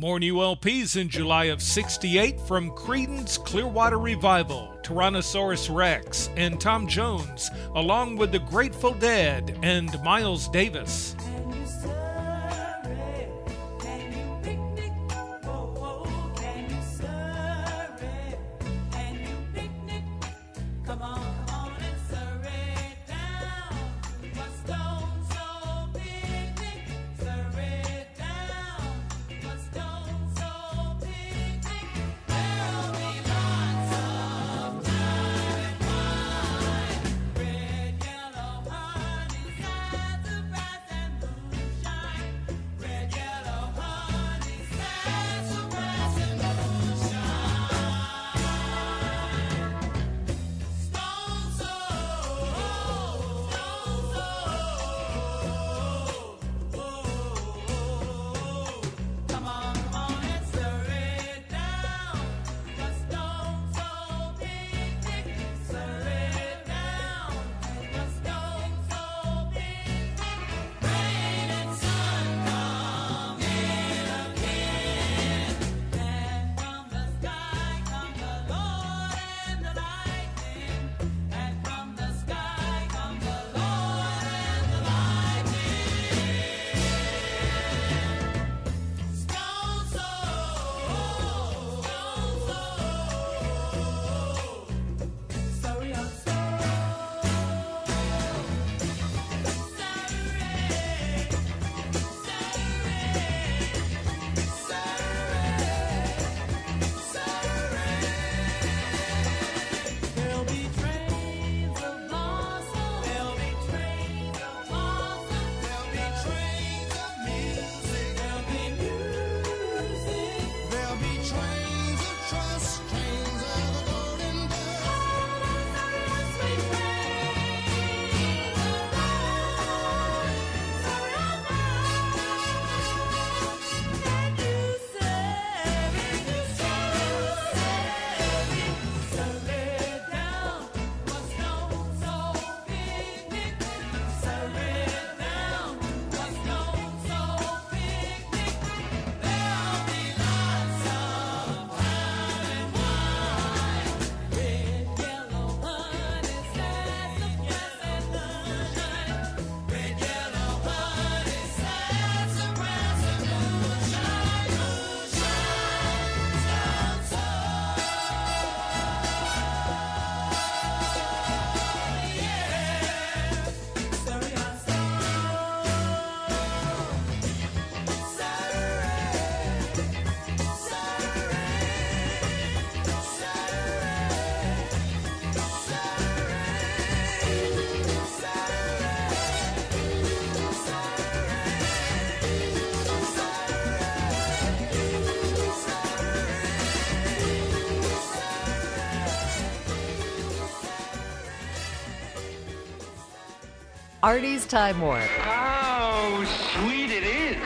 More new LPs in July of '68 from Creedence Clearwater Revival, Tyrannosaurus Rex, and Tom Jones, along with the Grateful Dead and Miles Davis. Artie's Time Warp. How sweet it is.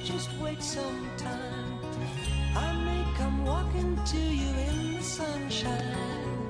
just wait some time. I may come walking to you in the sunshine.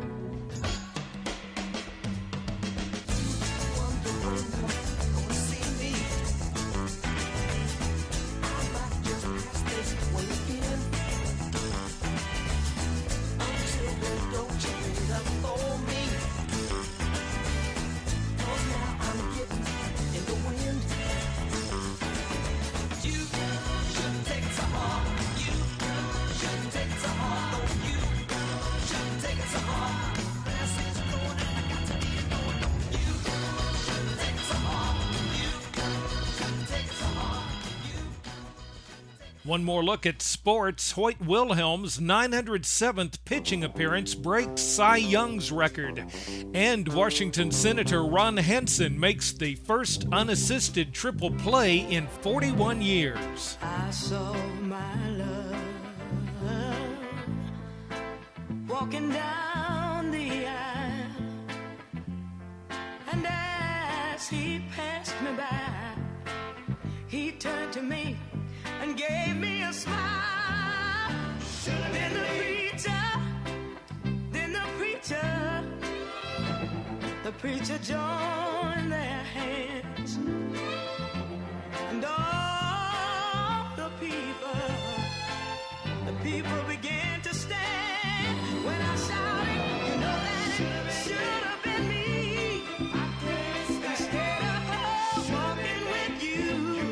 One more look at sports. Hoyt Wilhelm's 907th pitching appearance breaks Cy Young's record. And Washington Senator Ron Hansen makes the first unassisted triple play in 41 years. I saw my love walking down the aisle, and as he passed me by, he turned to me and gave me a smile. Then the preacher joined their hands, and all the people began to stand when I shouted, you know that it should have been me. Instead of her walking with you,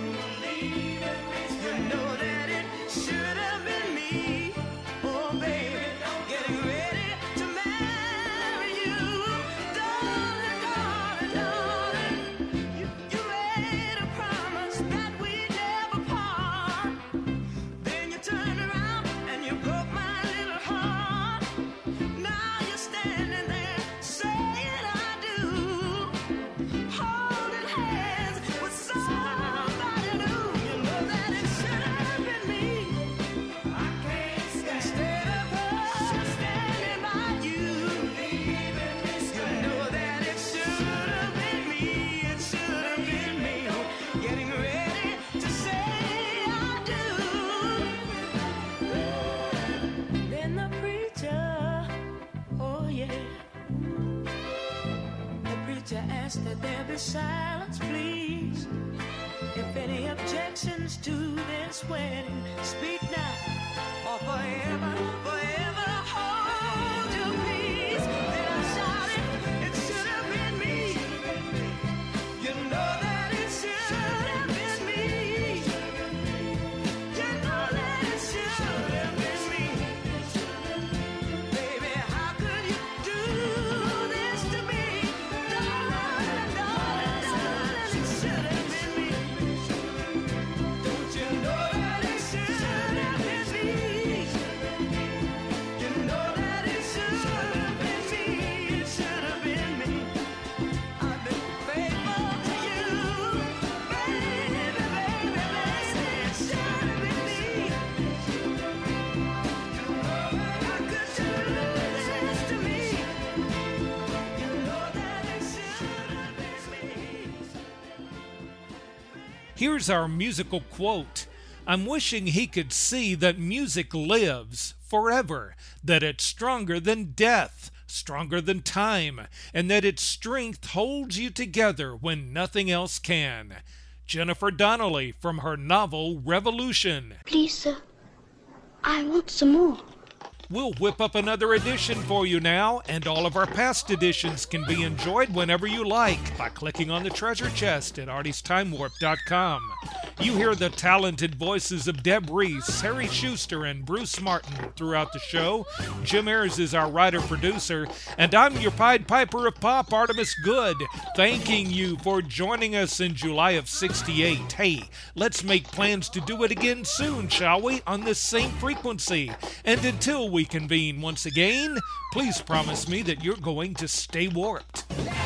you know that it should have been me. Oh baby, getting ready to marry you. Darling, darling, darling, you made a promise that we'd never part. Then you turned around and you broke my little heart. Now you're standing there saying I do, holding hands with somebody new. You know that it should have been me. I can't stand instead of her standing by you. You know that it should have been me. It should have been me. Getting ready to say I do. Then the preacher, oh yeah, the preacher asked that there be silence, please. If any objections to this wedding, speak now or forever, forever hold your peace. Then I shouted, it should have been me. You know that it should have been me. You know that it should have been me. Baby, how could you do this to me? Darling, darling, darling, it should have been me. Don't you know that it should have been me? You know that it should have been me. It should have been me. I've been faithful to you, baby, baby, baby. It should have been me. How could you do this to me? You know that it should have been me. Here's our musical quote. I'm wishing he could see that music lives forever, that it's stronger than death, stronger than time, and that its strength holds you together when nothing else can. Jennifer Donnelly from her novel Revolution. Please, sir, I want some more. We'll whip up another edition for you now, and all of our past editions can be enjoyed whenever you like by clicking on the treasure chest at artiesTimeWarp.com. You hear the talented voices of Deb Reese, Harry Schuster, and Bruce Martin throughout the show. Jim Ayers is our writer-producer, and I'm your Pied Piper of Pop, Artemis Good, thanking you for joining us in July of '68. Hey, let's make plans to do it again soon, shall we, on this same frequency. And until we convene once again, please promise me that you're going to stay warped.